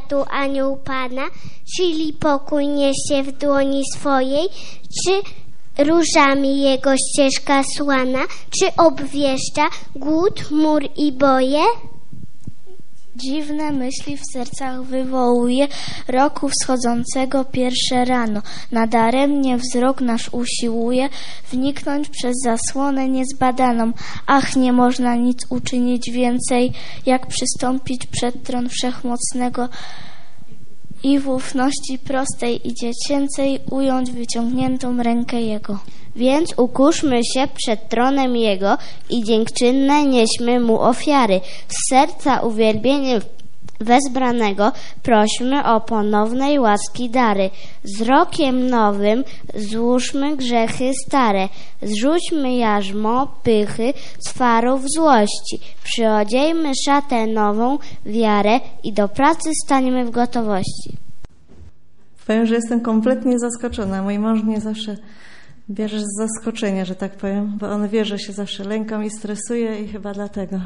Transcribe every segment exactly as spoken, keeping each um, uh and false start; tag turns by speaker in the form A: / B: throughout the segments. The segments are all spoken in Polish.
A: światu anioł Pana, czyli pokój niesie w dłoni swojej, czy różami jego ścieżka słana, czy obwieszcza głód, mur i boje?
B: Dziwne myśli w sercach wywołuje roku wschodzącego pierwsze rano. Nadaremnie wzrok nasz usiłuje wniknąć przez zasłonę niezbadaną. Ach, nie można nic uczynić więcej, jak przystąpić przed tron Wszechmocnego i w ufności prostej i dziecięcej ująć wyciągniętą rękę Jego.
A: Więc ukuszmy się przed tronem Jego i dziękczynne nieśmy Mu ofiary. Z serca uwielbieniem wezbranego prośmy o ponownej łaski dary. Wzrokiem nowym złóżmy grzechy stare. Zrzućmy jarzmo pychy, cwarów złości. Przyodziejmy szatę nową, wiarę i do pracy stańmy w gotowości.
C: Powiem, że jestem kompletnie zaskoczona. Mój mąż mnie zawsze bierze z zaskoczenia, że tak powiem, bo on wie, że się zawsze lękam i stresuję i chyba dlatego.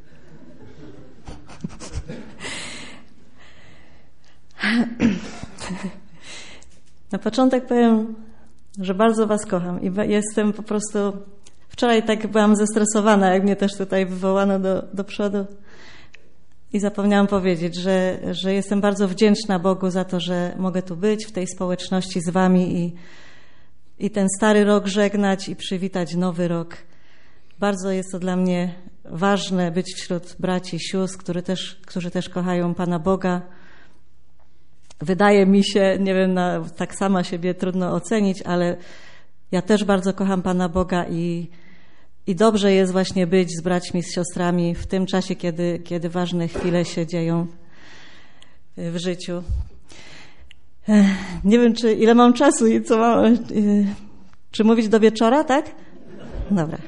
C: Na początek powiem, że bardzo was kocham i jestem po prostu... Wczoraj tak byłam zestresowana, jak mnie też tutaj wywołano do, do przodu i zapomniałam powiedzieć, że, że jestem bardzo wdzięczna Bogu za to, że mogę tu być w tej społeczności z wami i I ten stary rok żegnać i przywitać nowy rok. Bardzo jest to dla mnie ważne, być wśród braci i sióstr, którzy też, którzy też kochają Pana Boga. Wydaje mi się, nie wiem, na, tak sama siebie trudno ocenić, ale ja też bardzo kocham Pana Boga i, i dobrze jest właśnie być z braćmi, z siostrami w tym czasie, kiedy, kiedy ważne chwile się dzieją w życiu. Nie wiem, czy ile mam czasu i co mam... Czy mówić do wieczora, tak? Dobra.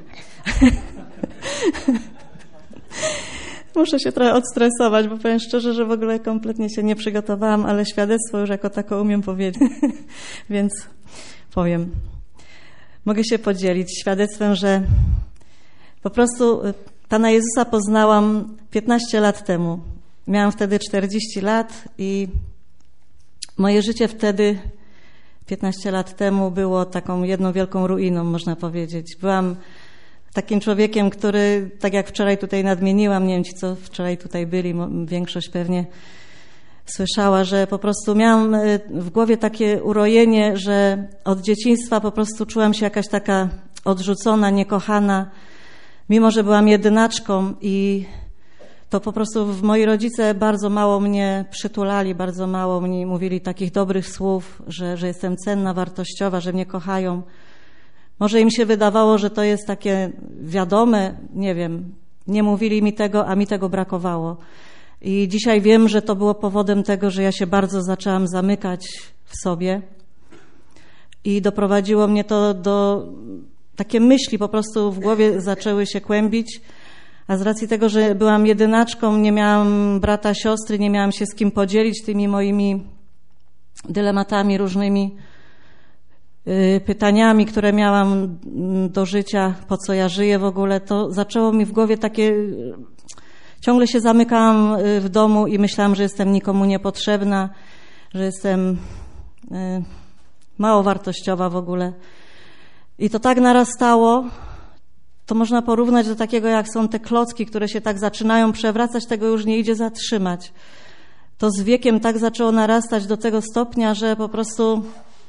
C: Muszę się trochę odstresować, bo powiem szczerze, że w ogóle kompletnie się nie przygotowałam, ale świadectwo już jako tako umiem powiedzieć, więc powiem. Mogę się podzielić świadectwem, że po prostu Pana Jezusa poznałam piętnaście lat temu. Miałam wtedy czterdzieści lat i moje życie wtedy, piętnaście lat temu, było taką jedną wielką ruiną, można powiedzieć. Byłam takim człowiekiem, który, tak jak wczoraj tutaj nadmieniłam, nie wiem ci, co wczoraj tutaj byli, większość pewnie słyszała, że po prostu miałam w głowie takie urojenie, że od dzieciństwa po prostu czułam się jakaś taka odrzucona, niekochana, mimo że byłam jedynaczką i to po prostu moi rodzice bardzo mało mnie przytulali, bardzo mało mi mówili takich dobrych słów, że, że jestem cenna, wartościowa, że mnie kochają. Może im się wydawało, że to jest takie wiadome, nie wiem, nie mówili mi tego, a mi tego brakowało. I dzisiaj wiem, że to było powodem tego, że ja się bardzo zaczęłam zamykać w sobie i doprowadziło mnie to do... Takie myśli po prostu w głowie zaczęły się kłębić, a z racji tego, że byłam jedynaczką, nie miałam brata, siostry, nie miałam się z kim podzielić tymi moimi dylematami, różnymi pytaniami, które miałam do życia, po co ja żyję w ogóle, to zaczęło mi w głowie takie... Ciągle się zamykałam w domu i myślałam, że jestem nikomu niepotrzebna, że jestem mało wartościowa w ogóle. I to tak narastało, to można porównać do takiego, jak są te klocki, które się tak zaczynają przewracać, tego już nie idzie zatrzymać. To z wiekiem tak zaczęło narastać do tego stopnia, że po prostu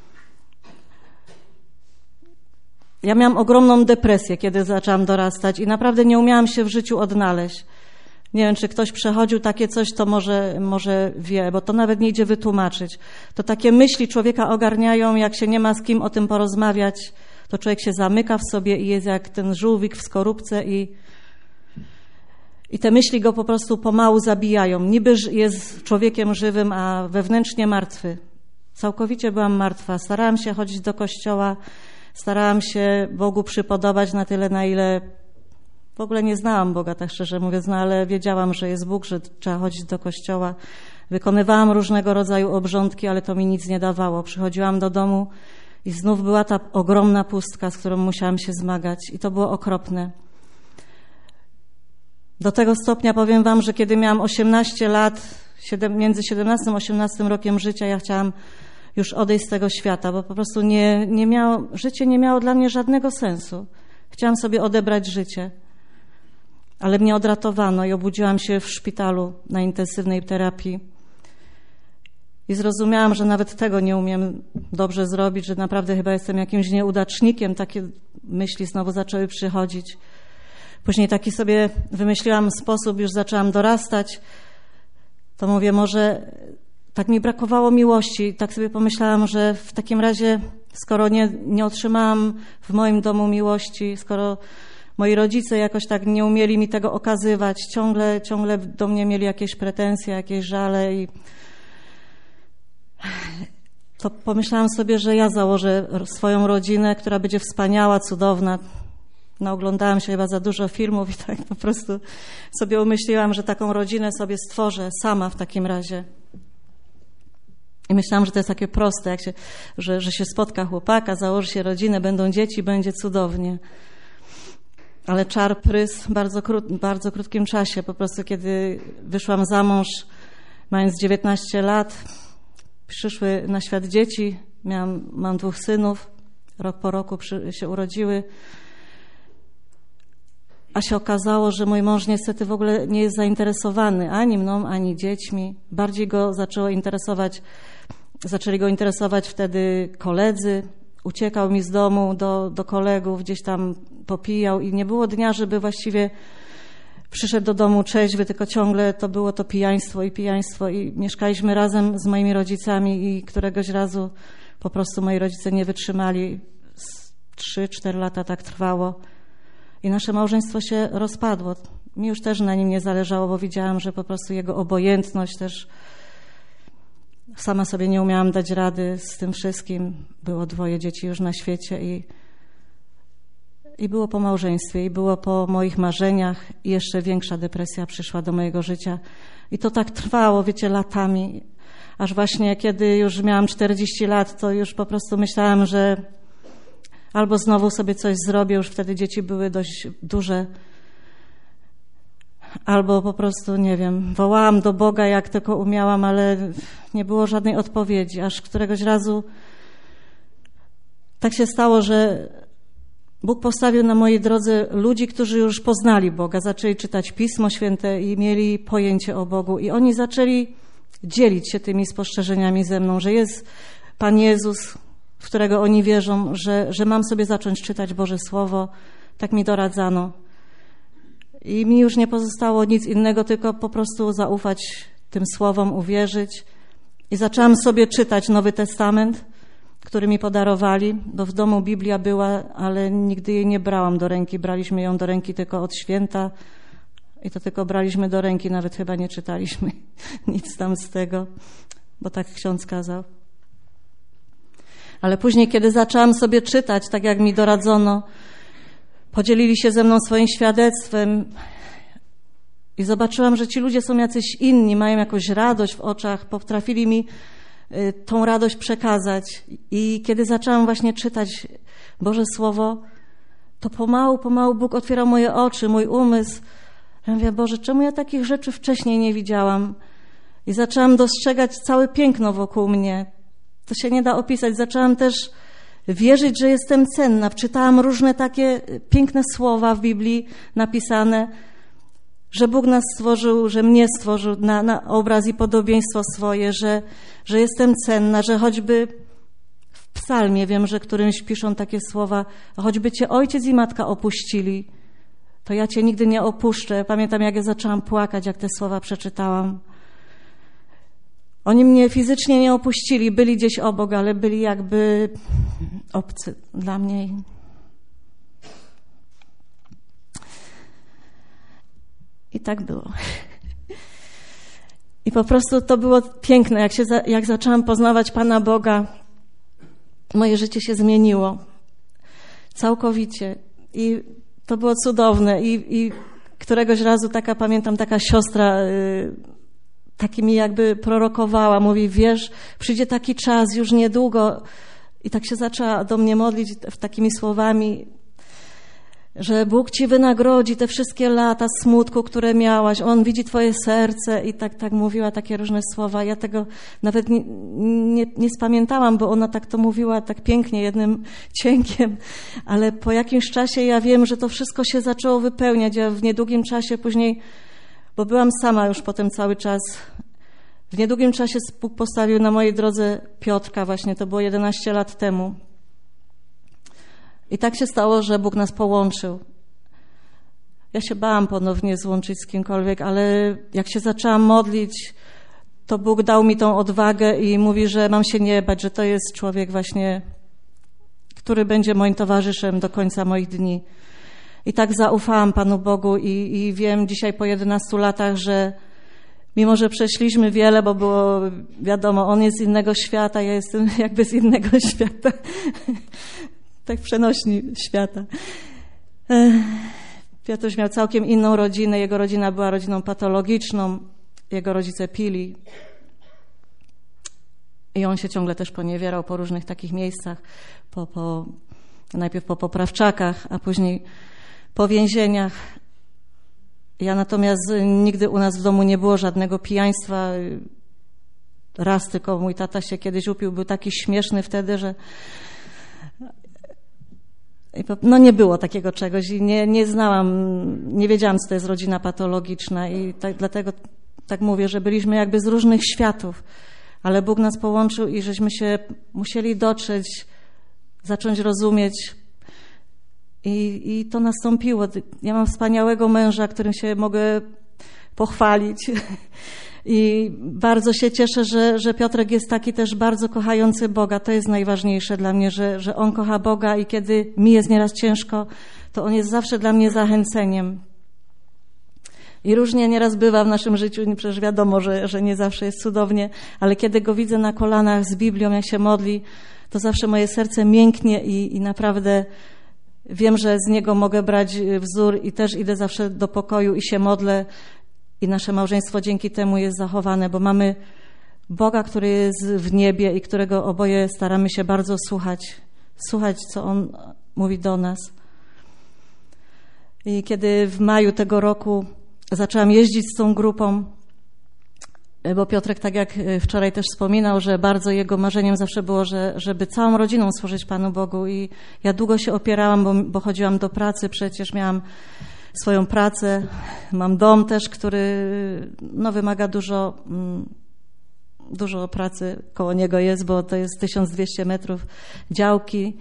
C: ja miałam ogromną depresję, kiedy zaczęłam dorastać i naprawdę nie umiałam się w życiu odnaleźć. Nie wiem, czy ktoś przechodził takie coś, to może, może wie, bo to nawet nie idzie wytłumaczyć. To takie myśli człowieka ogarniają, jak się nie ma z kim o tym porozmawiać, to człowiek się zamyka w sobie i jest jak ten żółwik w skorupce i, i te myśli go po prostu pomału zabijają. Niby jest człowiekiem żywym, a wewnętrznie martwy. Całkowicie byłam martwa. Starałam się chodzić do kościoła, starałam się Bogu przypodobać na tyle, na ile w ogóle nie znałam Boga, tak szczerze mówiąc, no ale wiedziałam, że jest Bóg, że trzeba chodzić do kościoła. Wykonywałam różnego rodzaju obrządki, ale to mi nic nie dawało. Przychodziłam do domu i znów była ta ogromna pustka, z którą musiałam się zmagać i to było okropne. Do tego stopnia powiem wam, że kiedy miałam osiemnaście lat, między siedemnastym a osiemnastym rokiem życia ja chciałam już odejść z tego świata, bo po prostu nie, nie miało, życie nie miało dla mnie żadnego sensu. Chciałam sobie odebrać życie, ale mnie odratowano i obudziłam się w szpitalu na intensywnej terapii. I zrozumiałam, że nawet tego nie umiem dobrze zrobić, że naprawdę chyba jestem jakimś nieudacznikiem. Takie myśli znowu zaczęły przychodzić. Później taki sobie wymyśliłam sposób, już zaczęłam dorastać. To mówię, może tak mi brakowało miłości. Tak sobie pomyślałam, że w takim razie, skoro nie, nie otrzymałam w moim domu miłości, skoro moi rodzice jakoś tak nie umieli mi tego okazywać, ciągle, ciągle do mnie mieli jakieś pretensje, jakieś żale i to pomyślałam sobie, że ja założę swoją rodzinę, która będzie wspaniała, cudowna. Naoglądałam się chyba za dużo filmów i tak po prostu sobie umyśliłam, że taką rodzinę sobie stworzę sama w takim razie. I myślałam, że to jest takie proste, jak się, że, że się spotka chłopaka, założy się rodzinę, będą dzieci, będzie cudownie. Ale czar prysł w bardzo, krót, bardzo krótkim czasie. Po prostu kiedy wyszłam za mąż, mając dziewiętnaście lat, przyszły na świat dzieci, miałam, mam dwóch synów, rok po roku przy, się urodziły, a się okazało, że mój mąż niestety w ogóle nie jest zainteresowany ani mną, ani dziećmi. Bardziej go zaczęło interesować, zaczęli go interesować wtedy koledzy, uciekał mi z domu do, do kolegów, gdzieś tam popijał i nie było dnia, żeby właściwie przyszedł do domu trzeźwy, tylko ciągle to było to pijaństwo i pijaństwo i mieszkaliśmy razem z moimi rodzicami i któregoś razu po prostu moi rodzice nie wytrzymali. Trzy, cztery lata tak trwało i nasze małżeństwo się rozpadło. Mi już też na nim nie zależało, bo widziałam, że po prostu jego obojętność też sama sobie nie umiałam dać rady z tym wszystkim. Było dwoje dzieci już na świecie i I było po małżeństwie, i było po moich marzeniach i jeszcze większa depresja przyszła do mojego życia. I to tak trwało, wiecie, latami. Aż właśnie kiedy już miałam czterdzieści lat, to już po prostu myślałam, że albo znowu sobie coś zrobię, już wtedy dzieci były dość duże, albo po prostu, nie wiem, wołałam do Boga jak tylko umiałam, ale nie było żadnej odpowiedzi. Aż któregoś razu tak się stało, że Bóg postawił na mojej drodze ludzi, którzy już poznali Boga, zaczęli czytać Pismo Święte i mieli pojęcie o Bogu. I oni zaczęli dzielić się tymi spostrzeżeniami ze mną, że jest Pan Jezus, w którego oni wierzą, że, że mam sobie zacząć czytać Boże Słowo. Tak mi doradzano. I mi już nie pozostało nic innego, tylko po prostu zaufać tym słowom, uwierzyć. I zaczęłam sobie czytać Nowy Testament, który mi podarowali, bo w domu Biblia była, ale nigdy jej nie brałam do ręki. Braliśmy ją do ręki tylko od święta i to tylko braliśmy do ręki, nawet chyba nie czytaliśmy nic tam z tego, bo tak ksiądz kazał. Ale później, kiedy zaczęłam sobie czytać, tak jak mi doradzono, podzielili się ze mną swoim świadectwem i zobaczyłam, że ci ludzie są jacyś inni, mają jakąś radość w oczach, potrafili mi tą radość przekazać. I kiedy zaczęłam właśnie czytać Boże Słowo, to pomału, pomału Bóg otwierał moje oczy, mój umysł. Ja mówię, Boże, czemu ja takich rzeczy wcześniej nie widziałam? I zaczęłam dostrzegać całe piękno wokół mnie. To się nie da opisać. Zaczęłam też wierzyć, że jestem cenna. Wczytałam różne takie piękne słowa w Biblii napisane, że Bóg nas stworzył, że mnie stworzył na, na obraz i podobieństwo swoje, że, że jestem cenna, że choćby w psalmie, wiem, że którymś piszą takie słowa, choćby cię ojciec i matka opuścili, to ja cię nigdy nie opuszczę. Pamiętam, jak ja zaczęłam płakać, jak te słowa przeczytałam. Oni mnie fizycznie nie opuścili, byli gdzieś obok, ale byli jakby obcy dla mnie. I tak było. I po prostu to było piękne. Jak, się za, jak zaczęłam poznawać Pana Boga, moje życie się zmieniło. Całkowicie. I to było cudowne. I, i któregoś razu taka, pamiętam, taka siostra y, taki mi jakby prorokowała. Mówi, wiesz, przyjdzie taki czas już niedługo. I tak się zaczęła do mnie modlić takimi słowami, że Bóg ci wynagrodzi te wszystkie lata smutku, które miałaś. On widzi twoje serce i tak, tak mówiła takie różne słowa. Ja tego nawet nie, nie, nie spamiętałam, bo ona tak to mówiła tak pięknie, jednym cienkiem, ale po jakimś czasie ja wiem, że to wszystko się zaczęło wypełniać. Ja w niedługim czasie później, bo byłam sama już potem cały czas, w niedługim czasie Bóg postawił na mojej drodze Piotrka właśnie, to było jedenaście lat temu. I tak się stało, że Bóg nas połączył. Ja się bałam ponownie złączyć z kimkolwiek, ale jak się zaczęłam modlić, to Bóg dał mi tą odwagę i mówi, że mam się nie bać, że to jest człowiek właśnie, który będzie moim towarzyszem do końca moich dni. I tak zaufałam Panu Bogu i, i wiem dzisiaj po jedenastu latach, że mimo, że przeszliśmy wiele, bo było wiadomo, on jest z innego świata, ja jestem jakby z innego świata. Tak przenośni świata. Piotruś miał całkiem inną rodzinę. Jego rodzina była rodziną patologiczną. Jego rodzice pili. I on się ciągle też poniewierał po różnych takich miejscach. Po, po, najpierw po poprawczakach, a później po więzieniach. Ja natomiast nigdy u nas w domu nie było żadnego pijaństwa. Raz tylko mój tata się kiedyś upił. Był taki śmieszny wtedy, że no nie było takiego czegoś i nie, nie znałam, nie wiedziałam, co to jest rodzina patologiczna i tak, dlatego tak mówię, że byliśmy jakby z różnych światów, ale Bóg nas połączył i żeśmy się musieli dotrzeć, zacząć rozumieć i, i to nastąpiło. Ja mam wspaniałego męża, którym się mogę pochwalić. I bardzo się cieszę, że, że Piotrek jest taki też bardzo kochający Boga. To jest najważniejsze dla mnie, że, że on kocha Boga i kiedy mi jest nieraz ciężko, to on jest zawsze dla mnie zachęceniem. I różnie nieraz bywa w naszym życiu, przecież wiadomo, że, że nie zawsze jest cudownie, ale kiedy go widzę na kolanach z Biblią, jak się modli, to zawsze moje serce mięknie i, i naprawdę wiem, że z niego mogę brać wzór i też idę zawsze do pokoju i się modlę. I nasze małżeństwo dzięki temu jest zachowane, bo mamy Boga, który jest w niebie i którego oboje staramy się bardzo słuchać. Słuchać, co On mówi do nas. I kiedy w maju tego roku zaczęłam jeździć z tą grupą, bo Piotrek, tak jak wczoraj też wspominał, że bardzo jego marzeniem zawsze było, że, żeby całą rodziną służyć Panu Bogu. I ja długo się opierałam, bo, bo chodziłam do pracy, przecież miałam swoją pracę, mam dom też, który no, wymaga dużo, dużo pracy koło niego jest, bo to jest tysiąc dwieście metrów działki.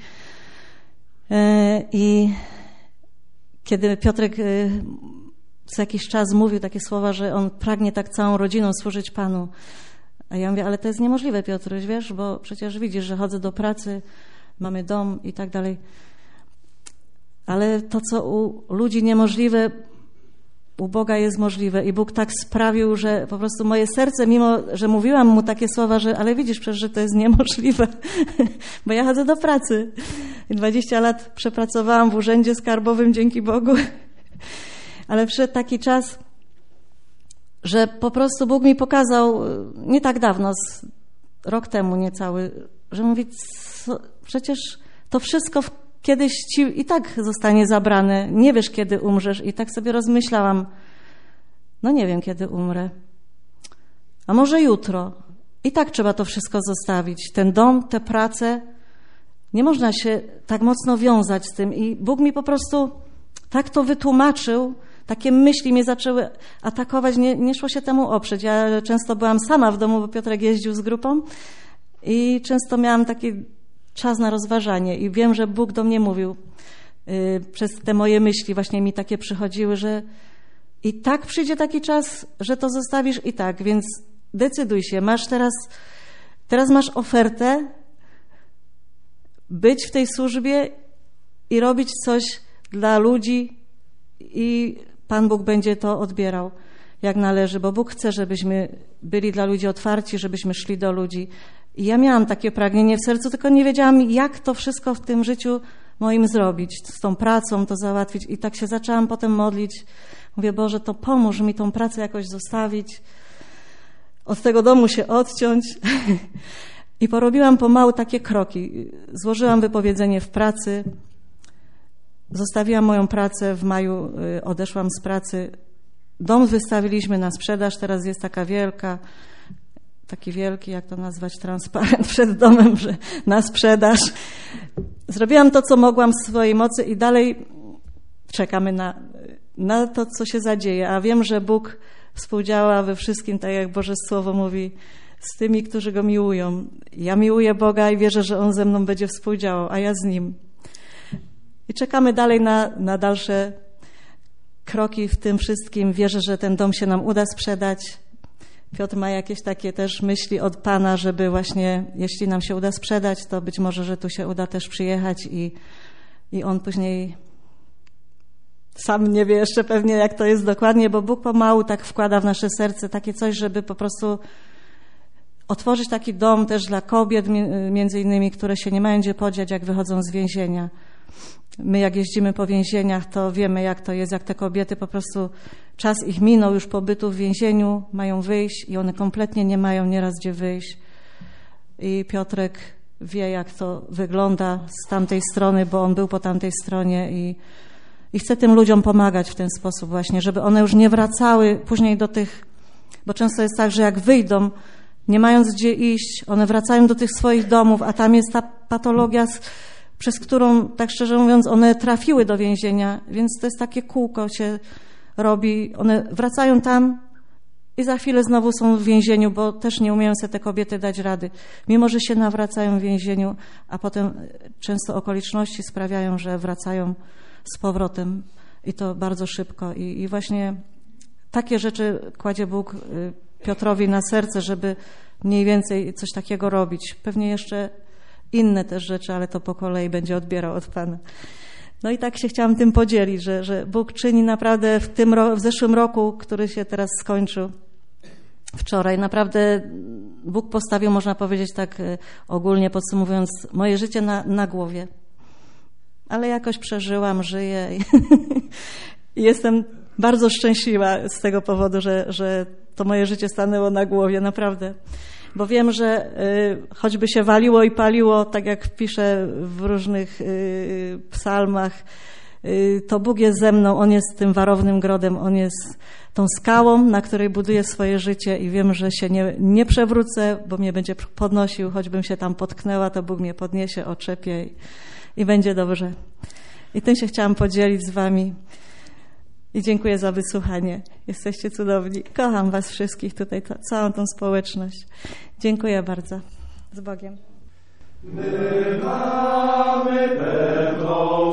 C: I kiedy Piotrek co jakiś czas mówił takie słowa, że on pragnie tak całą rodziną służyć Panu. A ja mówię, ale to jest niemożliwe, Piotruś, wiesz, bo przecież widzisz, że chodzę do pracy, mamy dom i tak dalej. Ale to, co u ludzi niemożliwe, u Boga jest możliwe. I Bóg tak sprawił, że po prostu moje serce, mimo że mówiłam mu takie słowa, że ale widzisz przecież, że to jest niemożliwe, bo ja chodzę do pracy. I dwadzieścia lat przepracowałam w urzędzie skarbowym dzięki Bogu. Ale przyszedł taki czas, że po prostu Bóg mi pokazał nie tak dawno, rok temu niecały, że mówi, co, przecież to wszystko w kiedyś ci i tak zostanie zabrane. Nie wiesz, kiedy umrzesz. I tak sobie rozmyślałam. No nie wiem, kiedy umrę. A może jutro. I tak trzeba to wszystko zostawić. Ten dom, tę pracę. Nie można się tak mocno wiązać z tym. I Bóg mi po prostu tak to wytłumaczył. Takie myśli mnie zaczęły atakować. Nie, nie szło się temu oprzeć. Ja często byłam sama w domu, bo Piotrek jeździł z grupą. I często miałam taki czas na rozważanie i wiem, że Bóg do mnie mówił yy, przez te moje myśli, właśnie mi takie przychodziły, że i tak przyjdzie taki czas, że to zostawisz i tak, więc decyduj się, masz teraz, teraz masz ofertę być w tej służbie i robić coś dla ludzi i Pan Bóg będzie to odbierał jak należy, bo Bóg chce, żebyśmy byli dla ludzi otwarci, żebyśmy szli do ludzi. I ja miałam takie pragnienie w sercu, tylko nie wiedziałam, jak to wszystko w tym życiu moim zrobić, z tą pracą to załatwić. I tak się zaczęłam potem modlić. Mówię, Boże, to pomóż mi tą pracę jakoś zostawić, od tego domu się odciąć. I porobiłam pomału takie kroki. Złożyłam wypowiedzenie w pracy zostawiłam moją pracę, w maju odeszłam z pracy. Dom wystawiliśmy na sprzedaż, teraz jest taka wielka, taki wielki, jak to nazwać, transparent przed domem, że na sprzedaż. Zrobiłam to, co mogłam w swojej mocy i dalej czekamy na, na to, co się zadzieje. A wiem, że Bóg współdziała we wszystkim, tak jak Boże Słowo mówi, z tymi, którzy Go miłują. Ja miłuję Boga i wierzę, że On ze mną będzie współdziałał, a ja z Nim. I czekamy dalej na, na dalsze kroki w tym wszystkim. Wierzę, że ten dom się nam uda sprzedać. Piotr ma jakieś takie też myśli od Pana, żeby właśnie, jeśli nam się uda sprzedać, to być może, że tu się uda też przyjechać i, i on później sam nie wie jeszcze pewnie, jak to jest dokładnie, bo Bóg pomału tak wkłada w nasze serce takie coś, żeby po prostu otworzyć taki dom też dla kobiet, między innymi, które się nie mają gdzie podziać, jak wychodzą z więzienia. My jak jeździmy po więzieniach, to wiemy, jak to jest, jak te kobiety po prostu, czas ich minął już pobytu w więzieniu, mają wyjść i one kompletnie nie mają nieraz gdzie wyjść. I Piotrek wie, jak to wygląda z tamtej strony, bo on był po tamtej stronie i, i chce tym ludziom pomagać w ten sposób właśnie, żeby one już nie wracały później do tych, bo często jest tak, że jak wyjdą, nie mając gdzie iść, one wracają do tych swoich domów, a tam jest ta patologia, przez którą, tak szczerze mówiąc, one trafiły do więzienia, więc to jest takie kółko się robi. One wracają tam i za chwilę znowu są w więzieniu, bo też nie umieją sobie te kobiety dać rady. Mimo że się nawracają w więzieniu, a potem często okoliczności sprawiają, że wracają z powrotem i to bardzo szybko. I, i właśnie takie rzeczy kładzie Bóg Piotrowi na serce, żeby mniej więcej coś takiego robić. Pewnie jeszcze inne też rzeczy, ale to po kolei będzie odbierał od Pana. No i tak się chciałam tym podzielić, że, że Bóg czyni naprawdę w tym ro- w zeszłym roku, który się teraz skończył, wczoraj, naprawdę Bóg postawił, można powiedzieć tak ogólnie podsumowując, moje życie na, na głowie. Ale jakoś przeżyłam, żyję i, i jestem bardzo szczęśliwa z tego powodu, że, że to moje życie stanęło na głowie, naprawdę. Bo wiem, że y, choćby się waliło i paliło, tak jak piszę w różnych y, psalmach, y, to Bóg jest ze mną, On jest tym warownym grodem, On jest tą skałą, na której buduję swoje życie i wiem, że się nie, nie przewrócę, bo mnie będzie podnosił, choćbym się tam potknęła, to Bóg mnie podniesie, oczepie i, i będzie dobrze. I tym się chciałam podzielić z Wami. I dziękuję za wysłuchanie. Jesteście cudowni. Kocham Was wszystkich tutaj, to, całą tą społeczność. Dziękuję bardzo. Z Bogiem.
D: My mamy pewną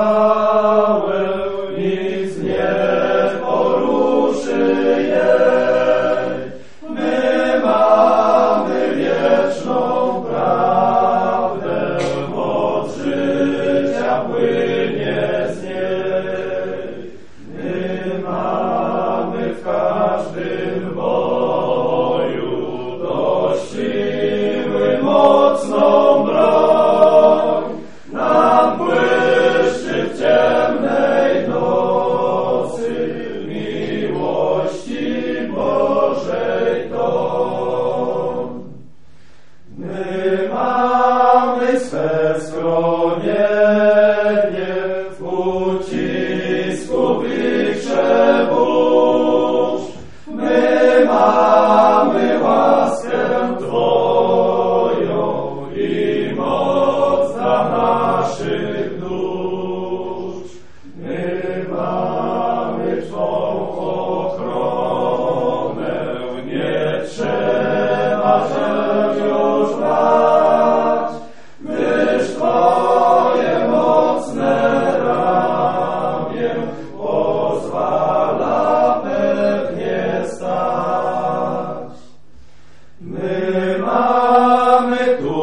D: skałę, nic nie poruszy jej. My mamy wieczną prawdę, moc życia płynie z niej. My mamy w każdym boju do siły mocną broń. Nam błyszczy w ciemnej nocy miłości Bożej dom. My mamy swe schronienie w ucisku wichrzę burz. My mamy łaskę Twoją i moc dla naszych dusz. My mamy Twą ochronę, nie trzeba się już bać, gdyż Twoje mocne ramię pozwala pewnie stać. My mamy tu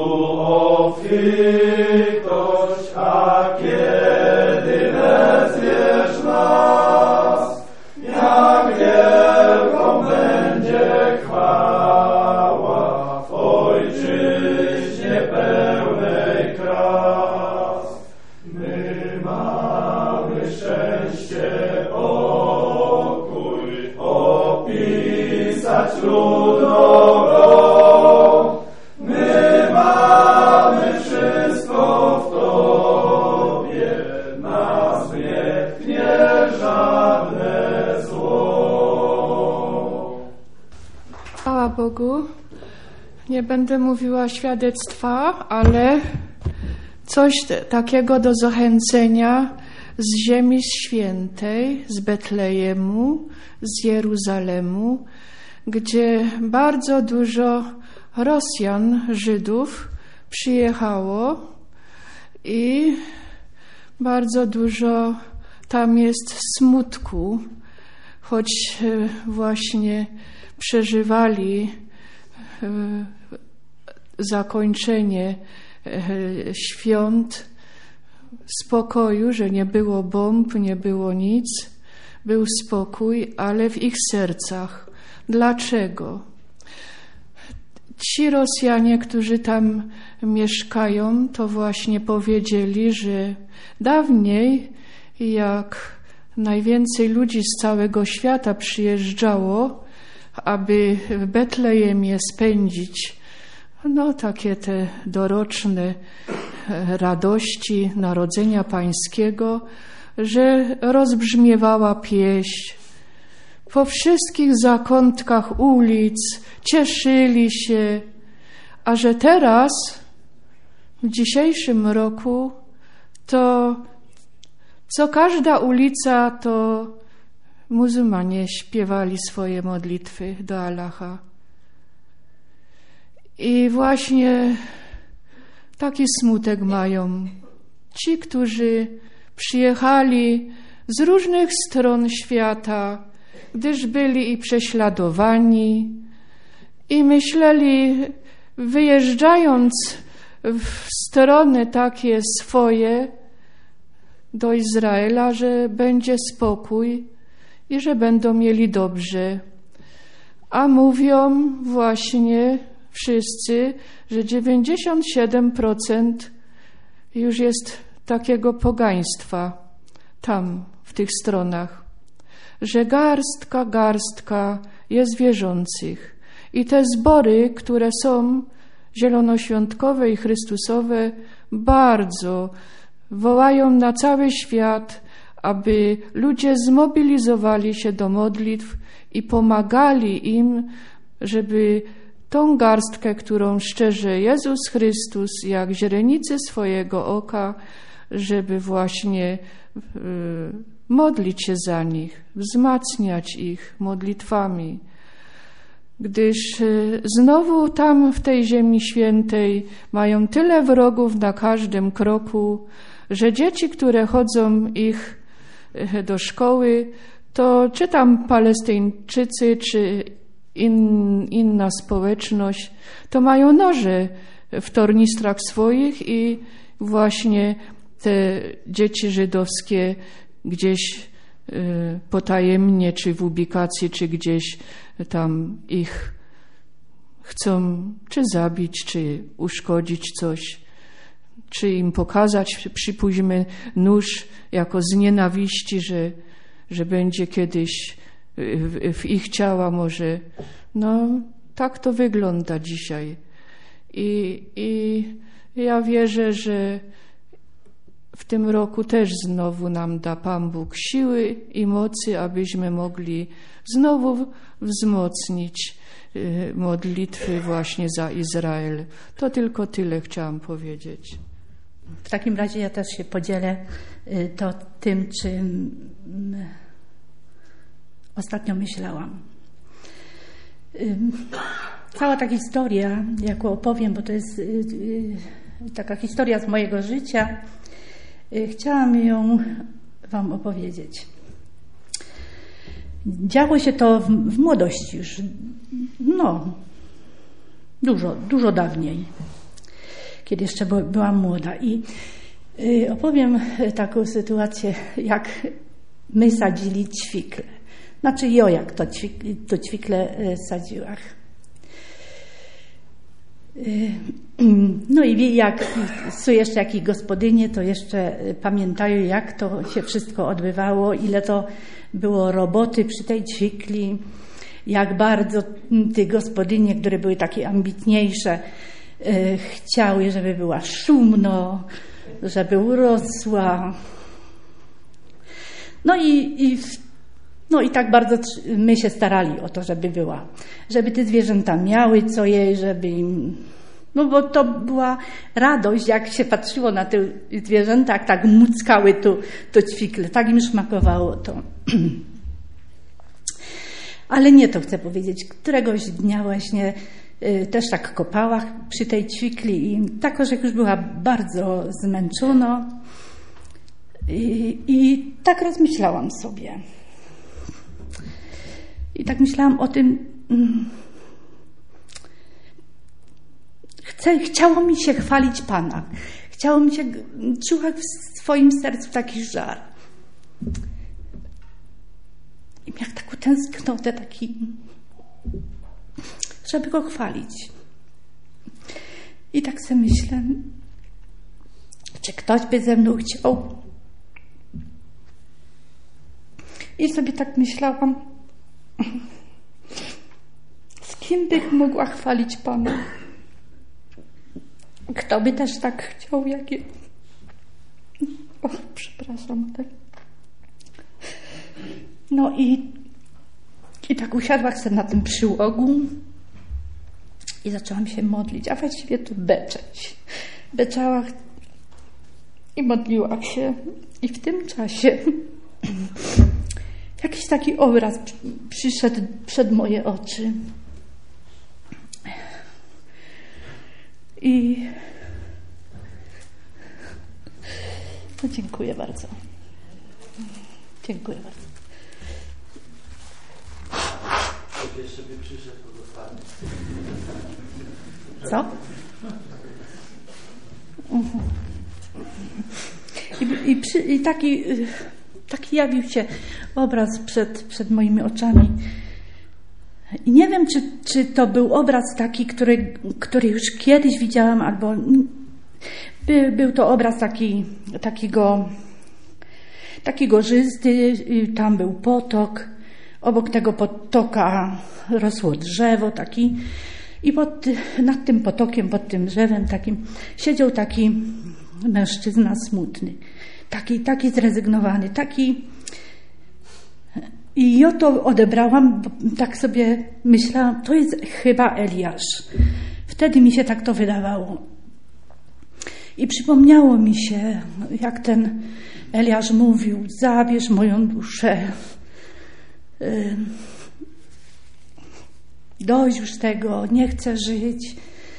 D: obfitość, a kiedy wezwiesz nas, jak wielką będzie chwała w Ojczyźnie pełnej kras. My mamy szczęście, pokój, opisać trudno go. My mamy wszystko w Tobie, nas
E: będę mówiła świadectwa, ale coś takiego do zachęcenia z Ziemi Świętej, z Betlejemu, z Jeruzalemu, gdzie bardzo dużo Rosjan, Żydów przyjechało i bardzo dużo tam jest smutku, choć właśnie przeżywali zakończenie świąt spokoju, że nie było bomb, nie było nic, był spokój, ale w ich sercach. Dlaczego? Ci Rosjanie, którzy tam mieszkają, to właśnie powiedzieli, że dawniej, jak najwięcej ludzi z całego świata przyjeżdżało, aby w Betlejemie spędzić no takie te doroczne radości Narodzenia Pańskiego, że rozbrzmiewała pieśń. Po wszystkich zakątkach ulic cieszyli się, a że teraz, w dzisiejszym roku, to co każda ulica, to muzułmanie śpiewali swoje modlitwy do Allaha. I właśnie taki smutek mają ci, którzy przyjechali z różnych stron świata, gdyż byli i prześladowani i myśleli, wyjeżdżając w strony takie swoje do Izraela, że będzie spokój i że będą mieli dobrze. A mówią właśnie wszyscy, że dziewięćdziesiąt siedem procent już jest takiego pogaństwa tam, w tych stronach, że garstka, garstka jest wierzących. I te zbory, które są zielonoświątkowe i chrystusowe, bardzo wołają na cały świat, aby ludzie zmobilizowali się do modlitw i pomagali im, żeby tą garstkę, którą szczerze Jezus Chrystus jak źrenicy swojego oka, żeby właśnie y, modlić się za nich, wzmacniać ich modlitwami. Gdyż y, znowu tam w tej Ziemi Świętej mają tyle wrogów na każdym kroku, że dzieci, które chodzą ich y, do szkoły, to czy tam Palestyńczycy, czy In, inna społeczność, to mają noże w tornistrach swoich i właśnie te dzieci żydowskie gdzieś y, potajemnie, czy w ubikacji, czy gdzieś tam ich chcą czy zabić, czy uszkodzić coś, czy im pokazać, przypuśćmy, nóż jako z nienawiści, że, że będzie kiedyś W, w ich ciała może. No, tak to wygląda dzisiaj. I, i ja wierzę, że w tym roku też znowu nam da Pan Bóg siły i mocy, abyśmy mogli znowu wzmocnić y, modlitwy właśnie za Izrael. To tylko tyle chciałam powiedzieć.
F: W takim razie ja też się podzielę y, to tym, czym y, ostatnio myślałam. Cała ta historia, jaką opowiem, bo to jest taka historia z mojego życia, chciałam ją wam opowiedzieć. Działo się to w, w młodości już, no, dużo, dużo dawniej, kiedy jeszcze byłam młoda. I opowiem taką sytuację, jak my sadzili ćwikle. Znaczy jo, jak to, to ćwikle sadziłach. No i jak są jeszcze jakieś gospodynie, to jeszcze pamiętają, jak to się wszystko odbywało, ile to było roboty przy tej ćwikli, jak bardzo te gospodynie, które były takie ambitniejsze, chciały, żeby była szumno, żeby urosła. No i, i w No i tak bardzo my się starali o to, żeby była, żeby te zwierzęta miały co jej, żeby im... No bo to była radość, jak się patrzyło na te zwierzęta, jak tak muckały to, to ćwikle, tak im smakowało to. Ale nie to chcę powiedzieć. Któregoś dnia właśnie y, też tak kopała przy tej ćwikli i tak, że już była bardzo zmęczona i, i tak rozmyślałam sobie. I tak myślałam o tym, mm, Chcę, chciało mi się chwalić Pana. Chciało mi się, czuła w swoim sercu taki żar. I miałam taką tęsknotę, taki, żeby Go chwalić. I tak sobie myślę, czy ktoś by ze mną chciał. I sobie tak myślałam, z kim bych mogła chwalić Pana. Kto by też tak chciał, jak ja. O, przepraszam. Tak. No i, i tak usiadła sobie na tym przyłogu i zaczęłam się modlić, a właściwie to beczeć. Beczała i modliła się. I w tym czasie jakiś taki obraz przyszedł przed moje oczy. I no, dziękuję bardzo. Dziękuję bardzo. Co? I, i, przy, i taki, taki jawił się obraz przed, przed moimi oczami. I nie wiem, czy, czy to był obraz taki, który, który już kiedyś widziałam, albo by, był to obraz taki, takiego, taki górzysty, tam był potok, obok tego potoka rosło drzewo taki i pod, nad tym potokiem, pod tym drzewem takim siedział taki mężczyzna smutny, taki, taki zrezygnowany, taki... I ja to odebrałam, bo tak sobie myślałam, to jest chyba Eliasz. Wtedy mi się tak to wydawało. I przypomniało mi się, jak ten Eliasz mówił, zabierz moją duszę. Dość już tego, nie chcę żyć.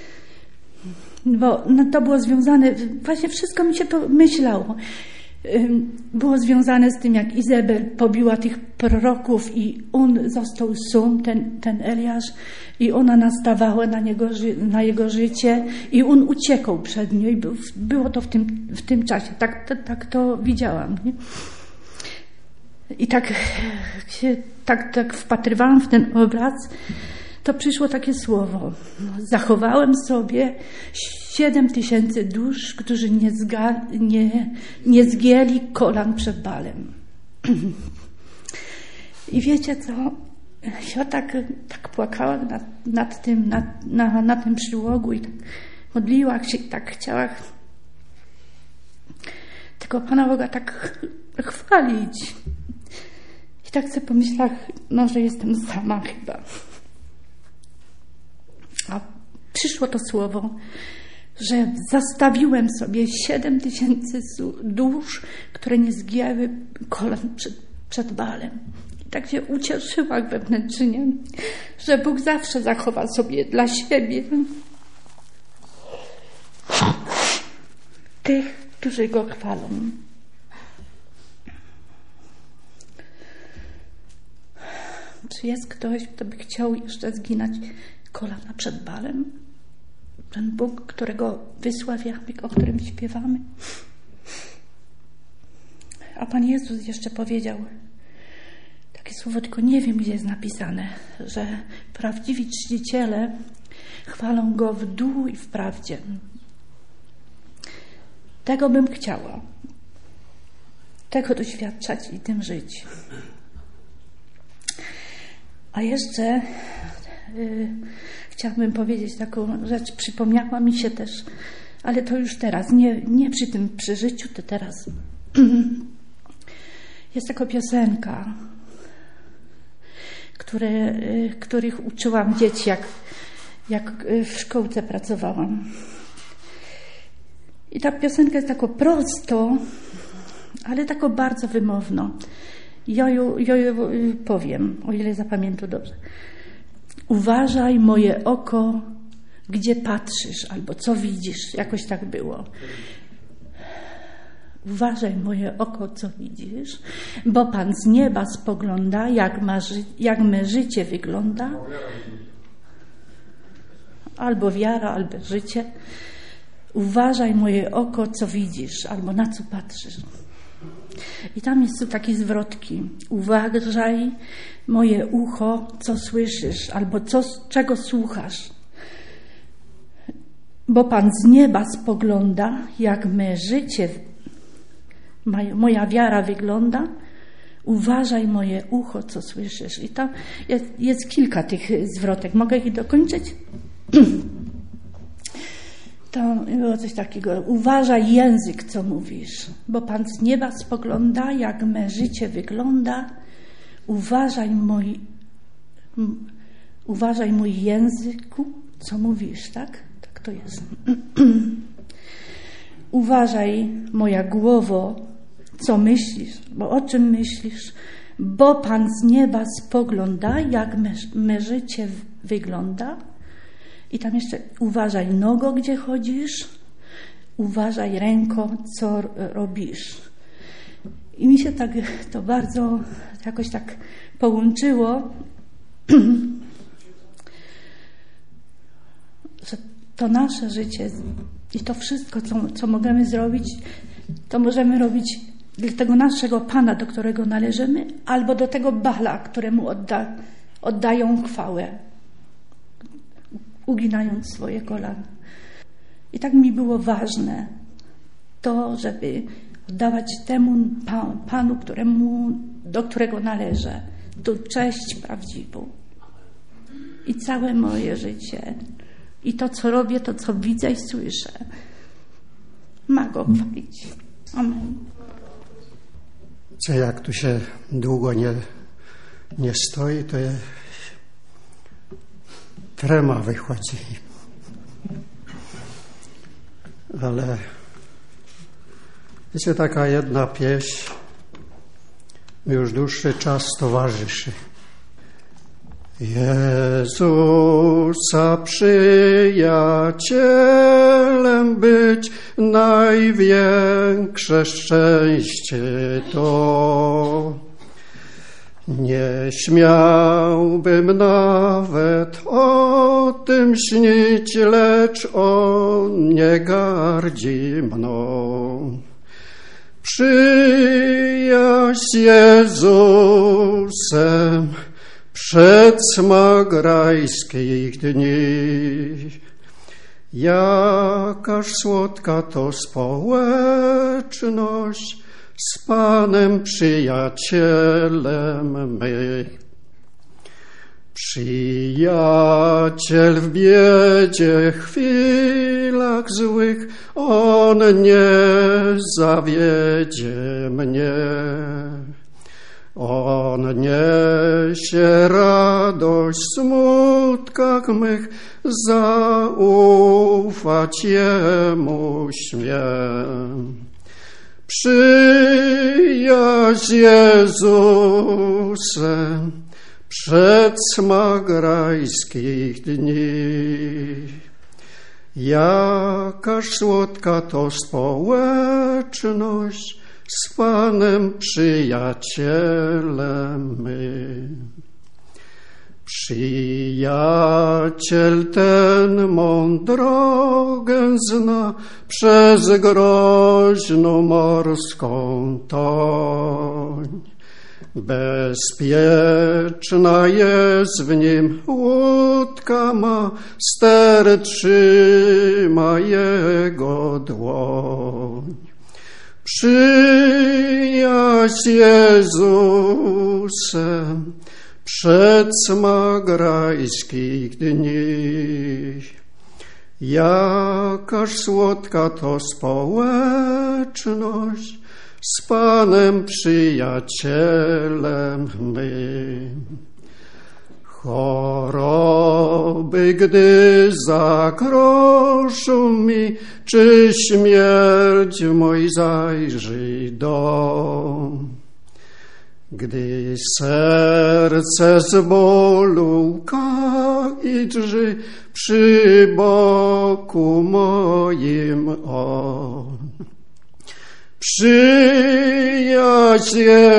F: Bo no, to było związane, właśnie wszystko mi się to myślało. Było związane z tym, jak Izabel pobiła tych proroków i on został sum, ten, ten Eliasz, i ona nastawała na, niego, na jego życie i on uciekał przed nią i było to w tym, w tym czasie. Tak, tak, tak to widziałam. Nie? I tak się tak, tak wpatrywałam w ten obraz, to przyszło takie słowo. Zachowałem sobie siedem tysięcy dusz, którzy nie, zga, nie, nie zgięli kolan przed Balem. I wiecie co? Ja tak, tak płakałam nad, nad tym, nad, na, na tym przyłogu i tak modliłam się i tak chciała tego Pana Boga tak chwalić. I tak sobie pomyślałam, no, że jestem sama chyba. A przyszło to słowo, że zastawiłem sobie siedem tysięcy dusz, które nie zgięły kolan przed, przed Balem. I tak się ucieszyłam wewnętrznie, że Bóg zawsze zachowa sobie dla siebie tych, którzy Go chwalą. Czy jest ktoś, kto by chciał jeszcze zginać kolana przed Balem? Ten Bóg, którego wysławiamy, o którym śpiewamy. A Pan Jezus jeszcze powiedział takie słowo, tylko nie wiem, gdzie jest napisane, że prawdziwi czciciele chwalą Go w duchu i w prawdzie. Tego bym chciała. Tego doświadczać i tym żyć. A jeszcze yy, chciałabym powiedzieć taką rzecz, przypomniała mi się też, ale to już teraz, nie, nie przy tym przeżyciu, to teraz. Jest taka piosenka. które, których uczyłam dzieci, jak, jak w szkołce pracowałam. I ta piosenka jest tako prosto, ale tako bardzo wymowno. Ja ją, ja ją powiem, o ile zapamiętam dobrze. Uważaj, moje oko, gdzie patrzysz, albo co widzisz. Jakoś tak było. Uważaj, moje oko, co widzisz, bo Pan z nieba spogląda, jak, ma ży- jak me życie wygląda. Albo wiara, albo życie. Uważaj, moje oko, co widzisz, albo na co patrzysz. I tam jest tu takie zwrotki. Uważaj, moje ucho, co słyszysz, albo co, czego słuchasz. Bo Pan z nieba spogląda, jak me życie, moja wiara wygląda. Uważaj, moje ucho, co słyszysz. I tam jest, jest kilka tych zwrotek. Mogę ich dokończyć? To było coś takiego. Uważaj, język, co mówisz, bo Pan z nieba spogląda, jak me życie wygląda. Uważaj, mój, m, uważaj, mój języku, co mówisz, tak? Tak to jest. Uważaj, moja głowo, co myślisz, bo o czym myślisz, bo Pan z nieba spogląda, jak me, me życie wygląda. I tam jeszcze uważaj, nogo, gdzie chodzisz, uważaj, ręko, co robisz. I mi się tak to bardzo jakoś tak połączyło, że to nasze życie i to wszystko, co, co możemy zrobić, to możemy robić dla tego naszego Pana, do którego należymy, albo do tego Bala, któremu odda, oddają chwałę, uginając swoje kolana. I tak mi było ważne to, żeby oddawać temu Panu, któremu, do którego należę, tu cześć prawdziwą. I całe moje życie, i to, co robię, to, co widzę i słyszę, ma Go chwalić. Amen.
G: Co jak tu się długo nie, nie stoi, to je trema wychodzi. Ale wiecie, taka jedna pieśń mi już dłuższy czas towarzyszy. Jezusa przyjacielem być największe szczęście to. Nie śmiałbym nawet o tym śnić, lecz On nie gardzi mną. Przyjaźń z Jezusem przedsmagrajskich dni. Jakaż słodka to społeczność z Panem przyjacielem my. Przyjaciel w biedzie, chwilach złych, On nie zawiedzie mnie. On niesie radość w smutkach mych, zaufać Jemu śmiem. Przyjaźń z Jezusem przedsmagrajskich dni. Jakaż słodka to społeczność z Panem przyjacielem my. Przyjaciel ten mą drogę zna przez groźną morską toń. Bezpieczna jest w nim łódka ma, ster trzyma jego dłoń. Przyjaźń z Jezusem przedsmagrajskich dni. Jakaż słodka to społeczność z Panem przyjacielem my. Choroby, gdy zagrożą mi, czy śmierć mój zajrzy dom. Gdy serce z bólu łka i drży przy boku moim on. Przyjaźń z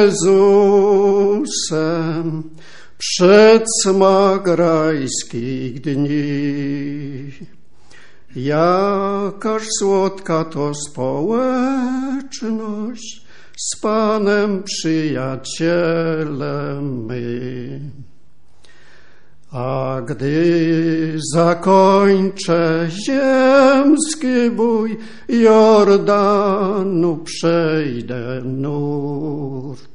G: Jezusem przed smak rajskich dni. Jakaż słodka to społeczność z Panem przyjacielem mym. A gdy zakończę ziemski bój, Jordanu przejdę nurt.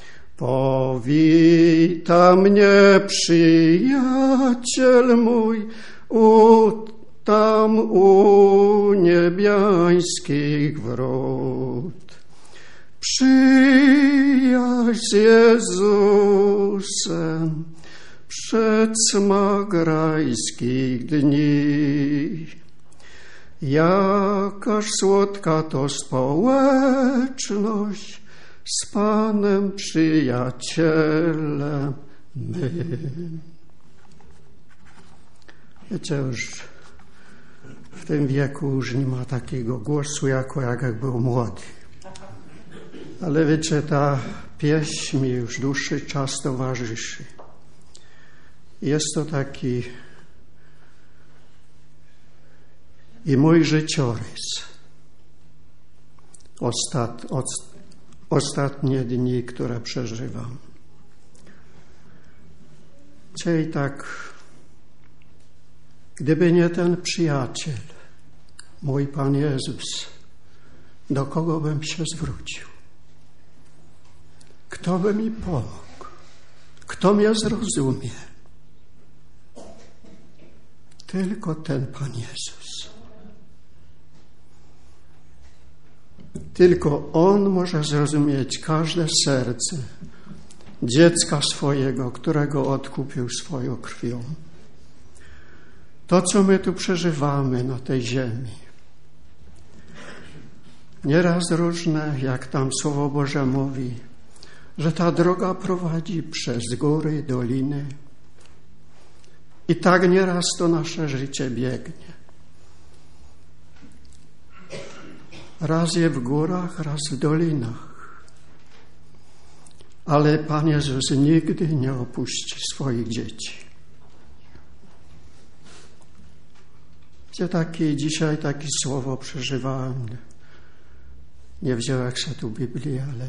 G: Powita mnie przyjaciel mój, u, tam u niebiańskich wrót. Przyjaźń z Jezusem przed smak rajskich dni. Jakaż słodka to społeczność z Panem przyjacielem mym. Wiecie, już w tym wieku już nie ma takiego głosu, jako jak był młody. Ale wiecie, ta pieśń mi już dłuższy czas towarzyszy. Jest to taki i mój życiorys. Ostat, od, ostatnie dni, które przeżywam. Czyli tak, gdyby nie ten przyjaciel, mój Pan Jezus, do kogo bym się zwrócił? Kto by mi pomógł? Kto mnie zrozumie? Tylko ten Pan Jezus. Tylko On może zrozumieć każde serce dziecka swojego, którego odkupił swoją krwią. To, co my tu przeżywamy na tej ziemi, nieraz różne, jak tam Słowo Boże mówi, że ta droga prowadzi przez góry, doliny. I tak nieraz to nasze życie biegnie. Raz je w górach, raz w dolinach. Ale Pan Jezus nigdy nie opuści swoich dzieci. Gdzie taki, dzisiaj takie słowo przeżywałem. Nie wziąłem się tu Biblii, ale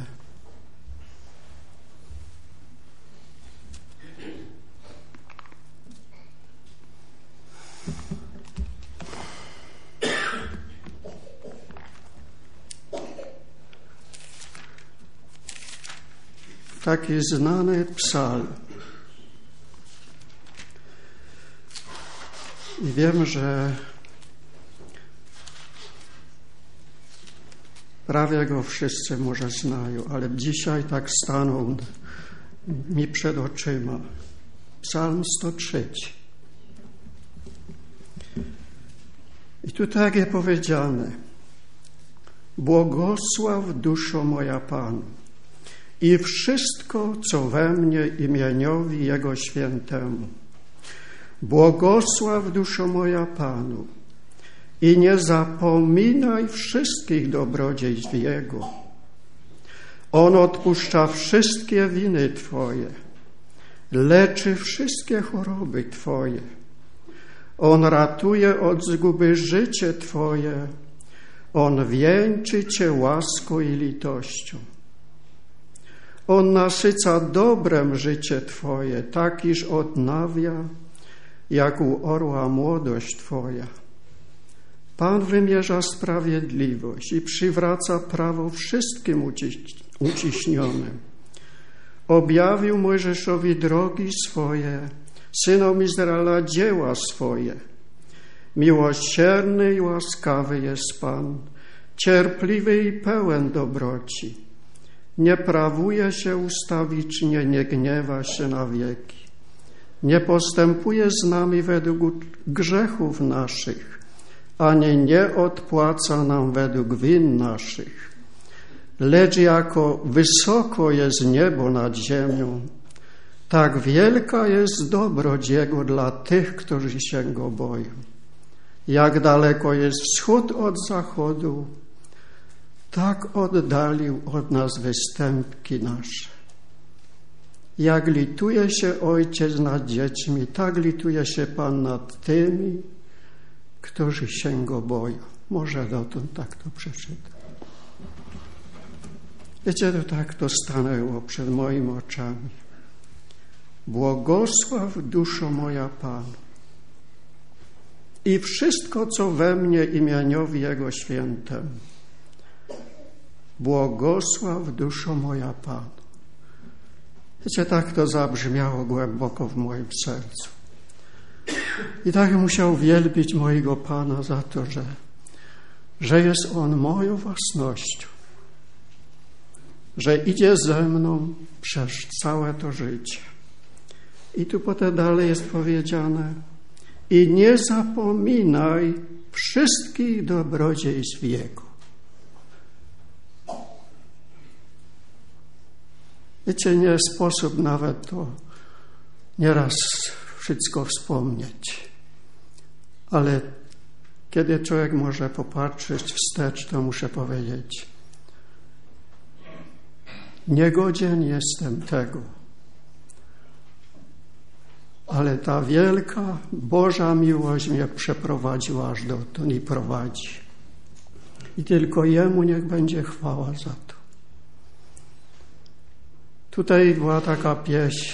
G: taki znany psalm. I wiem, że prawie go wszyscy może znają, ale dzisiaj tak stanął mi przed oczyma. Psalm sto trzy. I tu tak jest powiedziane: błogosław duszo moja Panu i wszystko, co we mnie imieniowi Jego świętemu. Błogosław duszo moja Panu i nie zapominaj wszystkich dobrodziejstw Jego. On odpuszcza wszystkie winy Twoje, leczy wszystkie choroby Twoje. On ratuje od zguby życie Twoje. On wieńczy Cię łaską i litością. On nasyca dobrem życie Twoje, tak iż odnawia, jak u orła młodość Twoja. Pan wymierza sprawiedliwość i przywraca prawo wszystkim uciśnionym. Objawił Mojżeszowi drogi swoje, synom Izraela dzieła swoje. Miłosierny i łaskawy jest Pan, cierpliwy i pełen dobroci. Nie prawuje się ustawicznie, nie gniewa się na wieki. nie postępuje z nami według grzechów naszych, ani nie odpłaca nam według win naszych. Lecz jako wysoko jest niebo nad ziemią, tak wielka jest dobroć Jego dla tych, którzy się Go boją. Jak daleko jest wschód od zachodu, tak oddalił od nas występki nasze. Jak lituje się Ojciec nad dziećmi, tak lituje się Pan nad tymi, którzy się Go boją. Może dotąd tak to przeczytam. Wiecie, to tak to stanęło przed moimi oczami. Błogosław duszo moja Panu i wszystko, co we mnie imieniowi Jego świętemu. Błogosław duszo moja Panu. Wiecie, tak to zabrzmiało głęboko w moim sercu. I tak musiał wielbić mojego Pana za to, że, że jest On moją własnością, że idzie ze mną przez całe to życie. I tu potem dalej jest powiedziane: i nie zapominaj wszystkich dobrodziejstw Jego. Wiecie, nie sposób nawet to nieraz wszystko wspomnieć. Ale kiedy człowiek może popatrzeć wstecz, to muszę powiedzieć: niegodzien jestem tego. Ale ta wielka Boża miłość mnie przeprowadziła aż dotąd i prowadzi. I tylko Jemu niech będzie chwała za to. Tutaj była taka pieśń,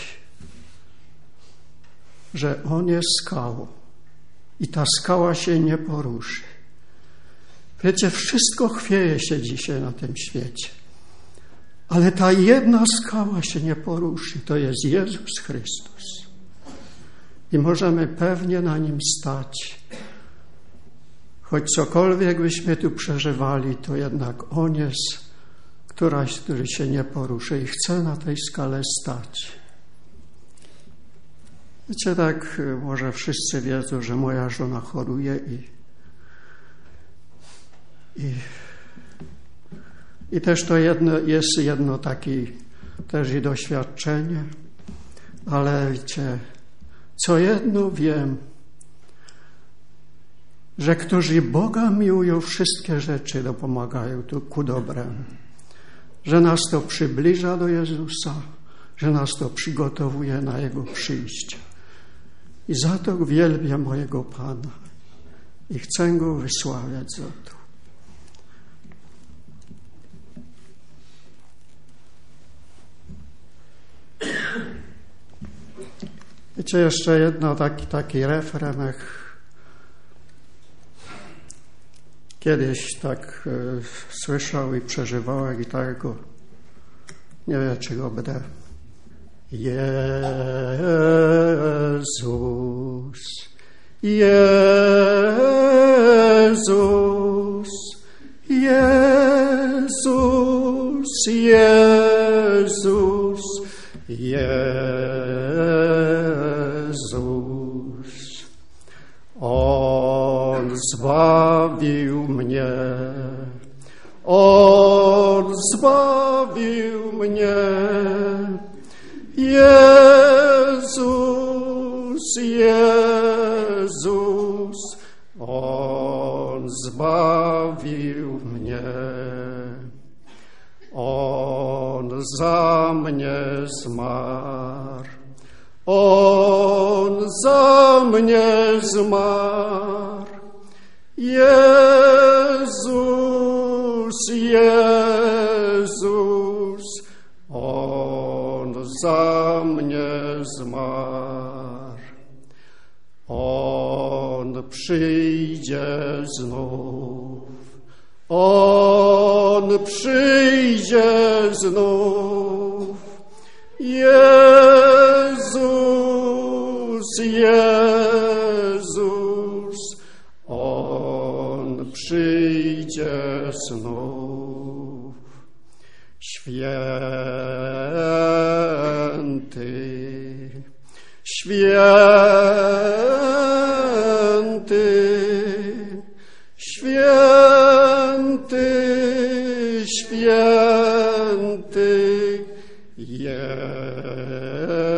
G: że On jest skałą i ta skała się nie poruszy. Wiecie, wszystko chwieje się dzisiaj na tym świecie, ale ta jedna skała się nie poruszy, to jest Jezus Chrystus. I możemy pewnie na Nim stać. Choć cokolwiek byśmy tu przeżywali, to jednak On jest któraś, który się nie poruszy i chce na tej skale stać. Wiecie, tak może wszyscy wiedzą, że moja żona choruje i, i, i też to jedno, jest jedno takie też i doświadczenie, ale wiecie, co jedno wiem, że którzy Boga miłują, wszystkie rzeczy dopomagają ku dobremu. Że nas to przybliża do Jezusa, że nas to przygotowuje na Jego przyjście. I za to wielbię mojego Pana i chcę Go wysławiać za to. Wiecie, jeszcze jedno, taki, taki refren, jak kiedyś tak e, słyszał i przeżywałem i tak go, nie wiem, czy go będę. Jezus, Jezus, Jezus, Jezus, Jezus. On zbawił mnie, On zbawił mnie. Jezus, Jezus, On zbawił mnie. On za mnie zmarł, On za mnie zmarł. Jezus, Jezus, On za mnie zmarł. On przyjdzie znów, On przyjdzie znów. Jezus, Jezus, On przyjdzie znów. Święty, Święty, święty, święty jest